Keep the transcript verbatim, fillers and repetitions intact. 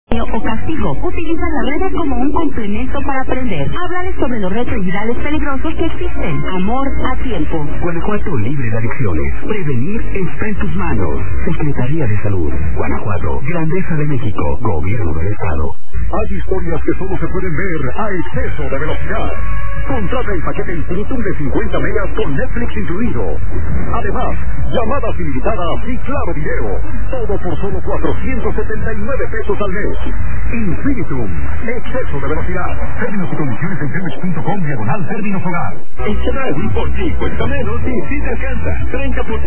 o castigo. Utiliza las redes como un complemento para aprender. Háblales sobre los retrovirales peligrosos que existen. Amor a tiempo. Guanajuato libre de adicciones. Prevenir está en tus manos. Secretaría de Salud. Guanajuato. Grandeza de México. Gobierno del Estado. Hay historias que solo se pueden ver a exceso de velocidad. Contrata el paquete Infinitum de cincuenta megas con Netflix incluido. Además, llamadas ilimitadas y claro video. Todo por solo cuatrocientos setenta y nueve pesos al mes. Infinitum. Exceso de velocidad. Términos y condiciones en telmex punto com diagonal términos hogar. En Chedraui por ti cuesta menos y si te alcanza. treinta por ciento